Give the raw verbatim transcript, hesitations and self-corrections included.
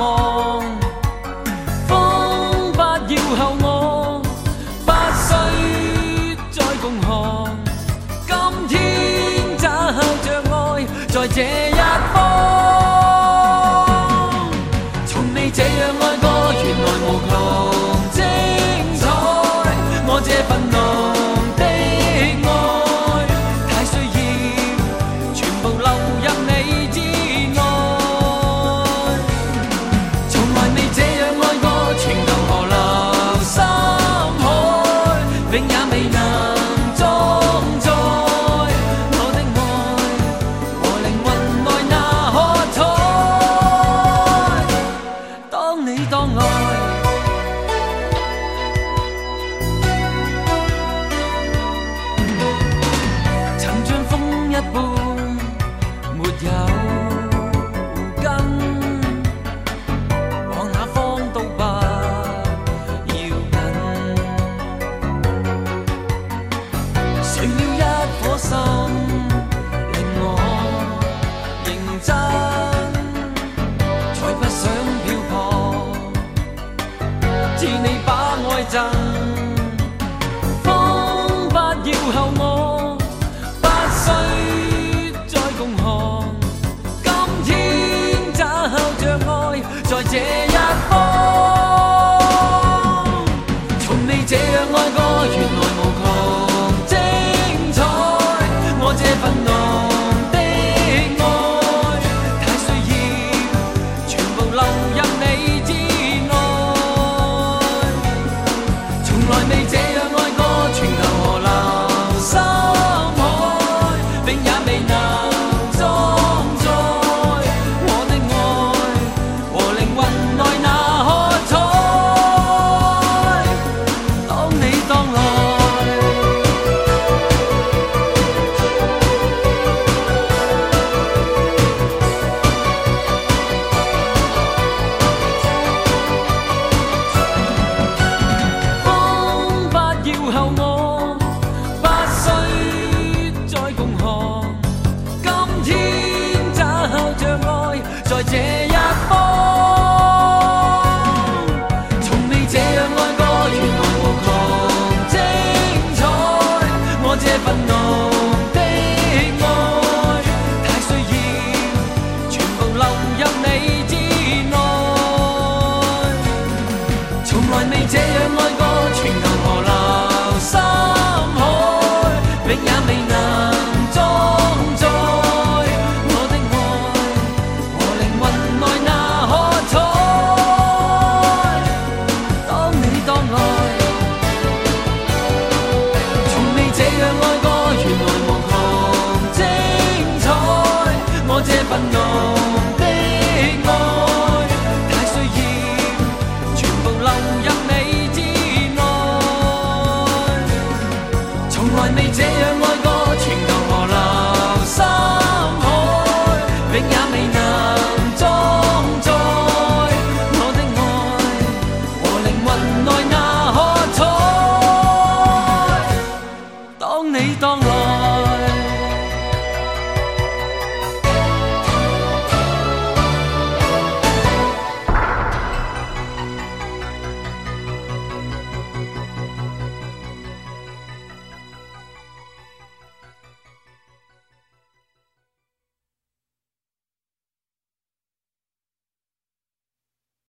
望。风不要后我，不需再共航。今天找着爱，在这一方。从未这样爱过，原來無窮精彩。我這份濃的愛，太需要全部流入你之內。從來未這樣愛過，情投河流深海，永也未能裝載我的愛和靈魂內那喝彩。當你當愛。一般沒有根，往哪方都不要緊。碎了一顆心，令我認真，才不想漂泊，知你把愛贈。風不要後我，不需再共航。今天找着愛，在這一方。從未這樣愛過，原來無窮精彩。我這份濃的愛，太需要全部流入你之內。從來未這樣愛過，全球河流深海，永也未能裝載我的愛和靈魂內那喝彩。當你當來，風不要後我，不需再共航。今天找着愛，在這一方。從未這樣愛過，原來無窮精彩。我這份濃的愛，太需要全部流入你之內。從來未這樣愛過，全球河流深海，永也未能裝載我的愛和靈魂內那喝彩。當你當愛，從未這樣愛過，原來無窮精彩。我這份濃的愛，太需要全部流入你之內。從來未這樣愛